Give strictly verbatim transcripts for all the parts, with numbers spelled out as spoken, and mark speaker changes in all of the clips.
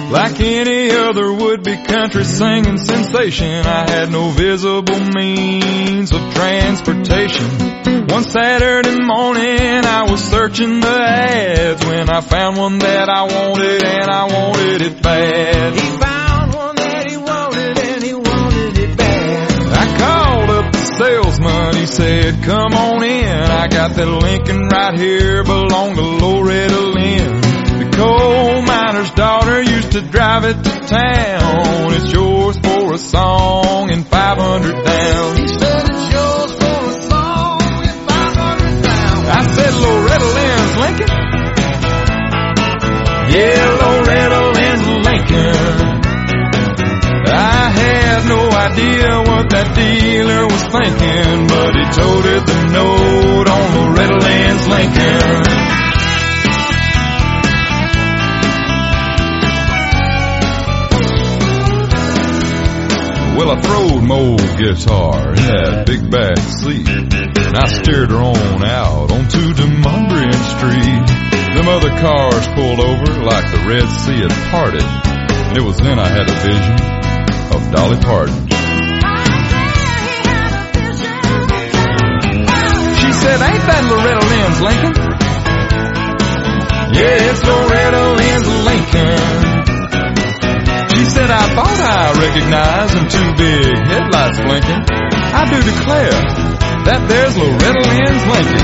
Speaker 1: Like any other would-be country singing sensation, I had no visible means of transportation. One Saturday morning I was searching the ads when I found one that I wanted, and I wanted it bad.
Speaker 2: He found one that he wanted and he wanted it bad.
Speaker 1: I called up the salesman, he said, come on in. I got that Lincoln right here, belonged to Loretta Lynn. The coal miner's daughter used to drive it to town. It's yours for a song and five hundred down.
Speaker 2: He said it's yours for a song and five hundred down.
Speaker 1: I said, Loretta Lynn's Lincoln? Yeah, Loretta Lynn's Lincoln. I had no idea what that dealer was thinking, but he toted the note on Loretta Lynn's Lincoln. Well, I throwed my old guitar in that big back seat, and I steered her on out onto Demondrian Street. Them other cars pulled over like the Red Sea had parted, and it was then I had a vision of Dolly Parton. She said, ain't that Loretta Lynn's Lincoln? Yeah, it's Loretta Lynn's Lincoln. She said, I thought I recognized them two big headlights blinking. I do declare that there's Loretta Lynn's Lincoln.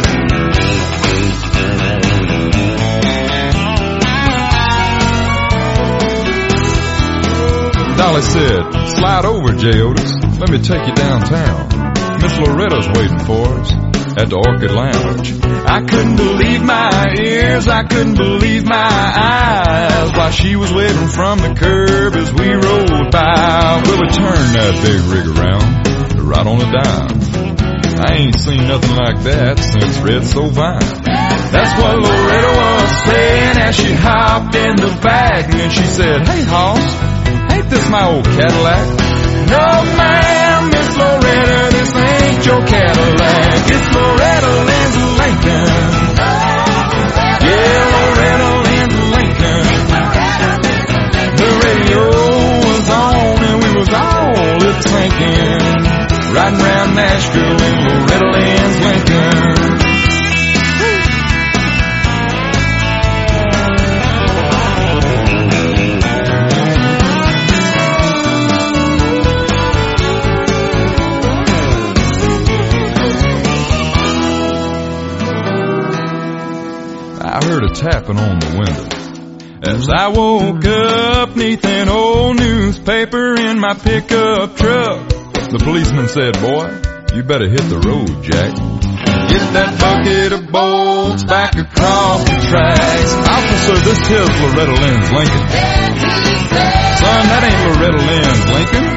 Speaker 1: Dolly said, slide over, J. Otis. Let me take you downtown. Miss Loretta's waiting for us at the Orchid Lounge. I couldn't believe my ears, I couldn't believe my eyes, while she was waving from the curb as we rolled by. Well, we turned that big rig around, right on a dime. I ain't seen nothing like that since Red Sovine. That's what Loretta was saying as she hopped in the back, and then she said, hey, hoss, ain't this my old Cadillac? No, ma'am, Miss Loretta, this ain't your Cadillac. It's Loretta Lynn's Lincoln. Yeah, Loretta Lynn's Lincoln. The radio was on and we was all lip syncing, riding around Nashville in Loretta Lynn's Lincoln. I heard a tapping on the window as I woke up neath an old newspaper in my pickup truck. The policeman said, boy, you better hit the road, Jack. Get that bucket of bolts back across the tracks. Officer, this here's Loretta Lynn's Lincoln. Son, that ain't Loretta Lynn's Lincoln.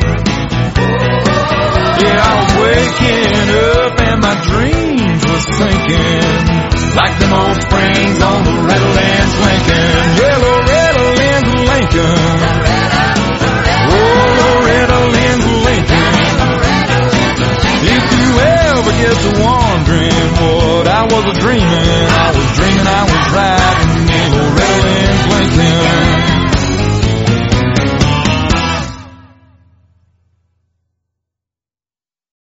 Speaker 1: Yeah, I was waking up and my dreams were sinking, like them old springs on Loretta Lynn's Lincoln. Yeah, Loretta Lynn's Lincoln. Oh, Loretta Lynn's Lincoln. If you ever get to wondering what I was a dreaming,